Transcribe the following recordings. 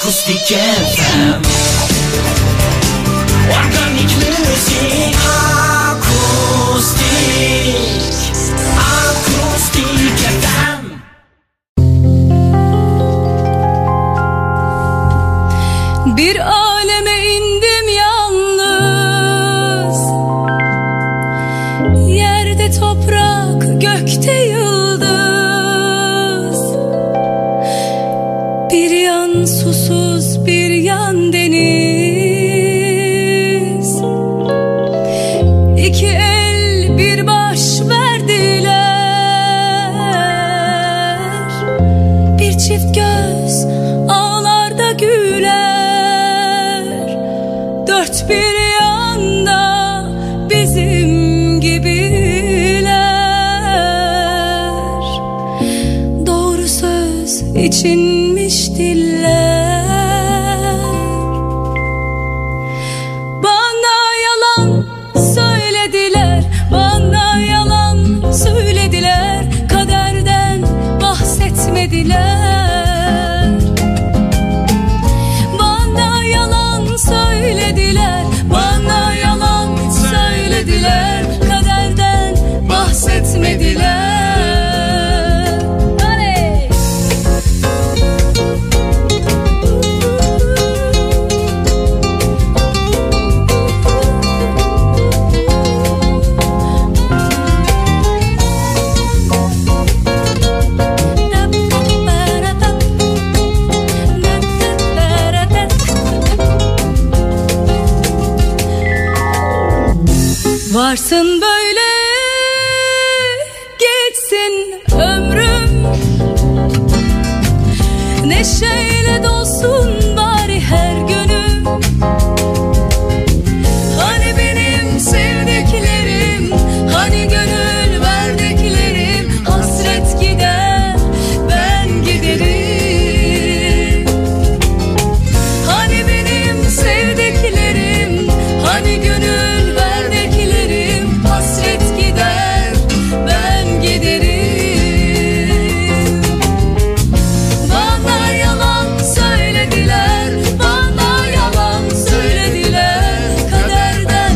Akustik FM. Organik müzik. Akustik FM. Bir aleme indim yalnız, yerde toprak, gökte yıldız. Bir yan susuz, bir yan deniz. İki el bir baş verdiler. Bir çift göz ağlarda güler. Dört bir yanda bizim gibiler. Doğru söz içinmiş diller. Bana yalan söylediler, bana yalan söylediler. Kaderden bahsetmediler. Bana yalan söylediler, bana yalan söylediler. Kaderden bahsetmediler. Hey! Varsın böyle geçsin ömrüm, neşeyle dolsun bari her günüm. Hani benim sevdiklerim, hani gönül verdiklerim. Hasret gider, ben giderim. Hani benim sevdiklerim, hani gönül verdiklerim. Hasret gider, ben giderim. Bana yalan söylediler, bana yalan söylediler. Kaderden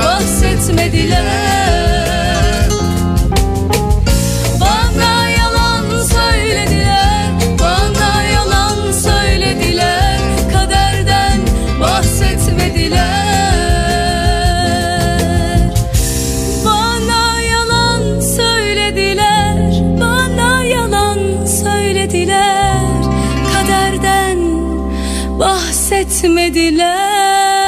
bahsetmediler. Bana yalan söylediler, bana yalan söylediler. Kaderden bahsetmediler. Bana yalan söylediler, bana yalan söylediler. Kaderden bahsetmediler.